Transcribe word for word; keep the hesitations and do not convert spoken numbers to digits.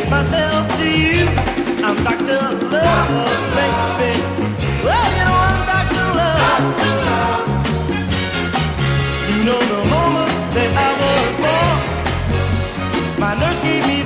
myself to you. I'm Doctor Love, baby. Well, you know I'm Doctor Love. Doctor Love. You know the moment that I was born, my nurse gave me